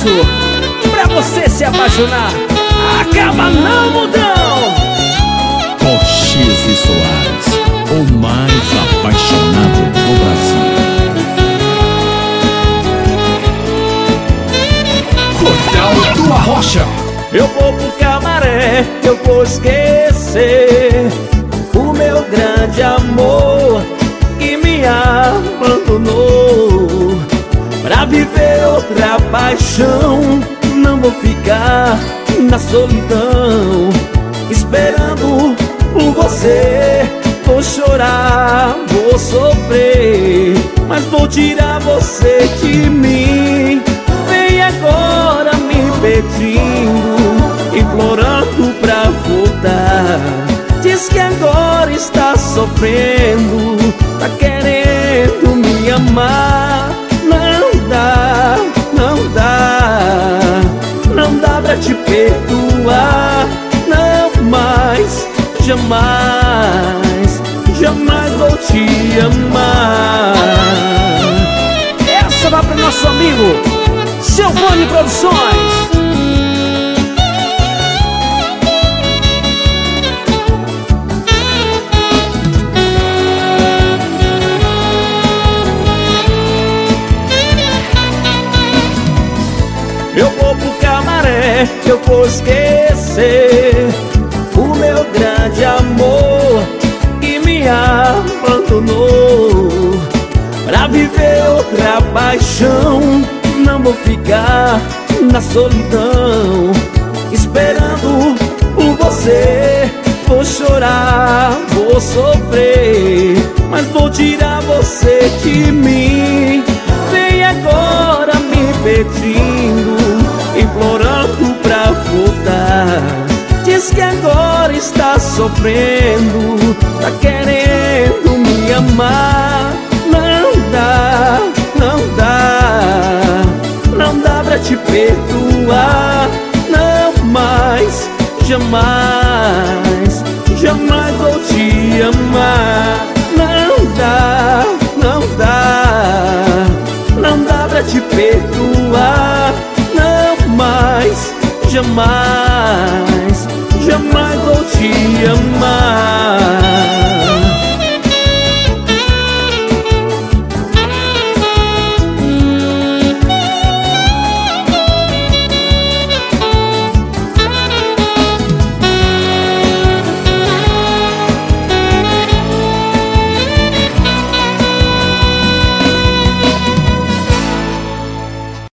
sucesso pra você se apaixonar. Acaba não, mundão! Cochise e Soares, o mais apaixonado do Brasil. Cordal do Arrocha. Eu vou pro cabaré, eu vou esquecer o meu grande amor que me abandonou, pra viver outra paixão. Não vou ficar na solidão esperando por você. Vou chorar, vou sofrer, mas vou tirar você de mim. Vem agora me pedindo, implorando pra voltar. Diz que agora está sofrendo, tá querendo me amar. Não dá, não dá, não dá pra te perdoar. Não mais, jamais, jamais vou te amar. Essa vai pro nosso amigo Silvani Produções. Eu vou pro cabaré, eu vou esquecer o meu grande amor que me abandonou, pra viver outra paixão. Não vou ficar na solidão esperando por você. Vou chorar, vou sofrer, mas vou tirar você de mim. Vem agora me pedindo, implorando pra voltar. Diz que agora está sofrendo, tá querendo me amar. Não dá, não dá, não dá pra te perdoar. Não mais, jamais, jamais vou te amar. Não dá, não dá, não dá pra te perdoar. Não mais, jamais,